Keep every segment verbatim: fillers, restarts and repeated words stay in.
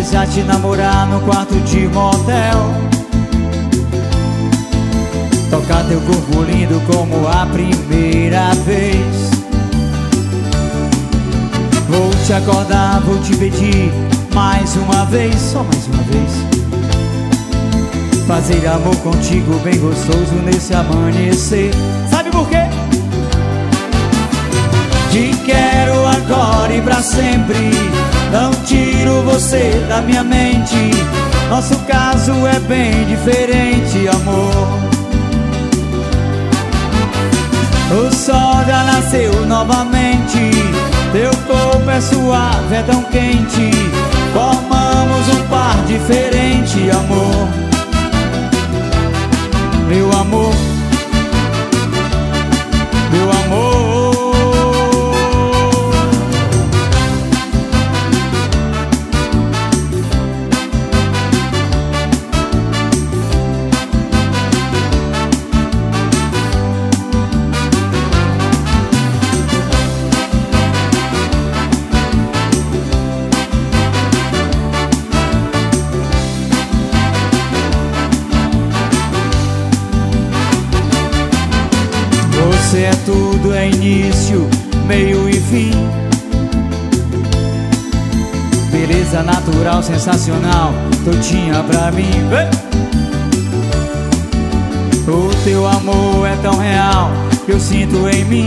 desejar te namorar no quarto de motel, tocar teu corpo lindo como a primeira vez. Vou te acordar, vou te pedir mais uma vez, só mais uma vez, fazer amor contigo bem gostoso nesse amanhecer. Sabe por quê? Te quero agora e pra sempre, não tiro você da minha mente. Nosso caso é bem diferente, amor. O sol já nasceu novamente, teu corpo é suave, é tão quente. Formamos um par diferente, amor. Meu amor, meu amor. Você é tudo, é início, meio e fim. Beleza natural, sensacional, todinha pra mim. O teu amor é tão real que eu sinto em mim.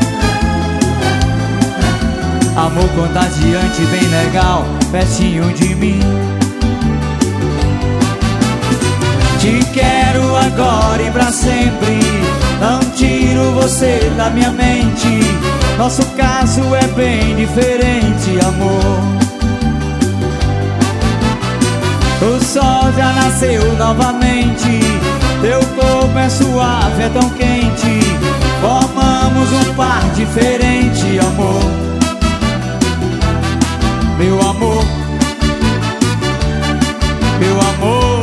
Amor contagiante, bem legal, pertinho de mim. Te quero agora e pra sempre, não tiro você da minha mente. Nosso caso é bem diferente, amor. O sol já nasceu novamente, teu corpo é suave, é tão quente. Formamos um par diferente, amor. Meu amor, meu amor.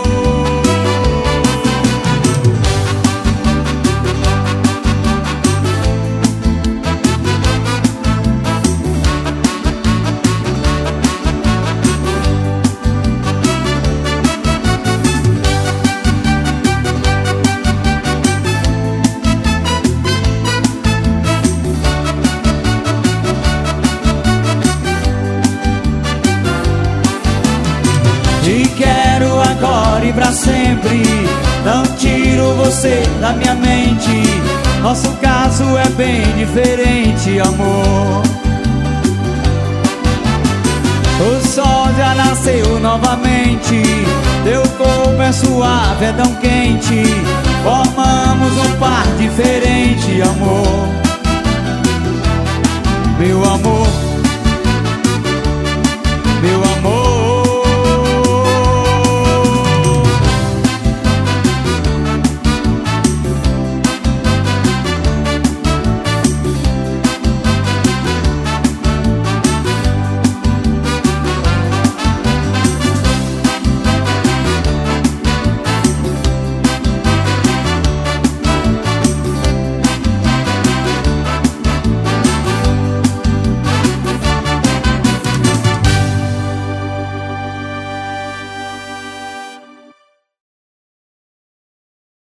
Te quero agora e pra sempre, não tiro você da minha mente. Nosso caso é bem diferente, amor. O sol já nasceu novamente, teu corpo é suave, é tão quente. Formamos um par diferente, amor. Meu amor,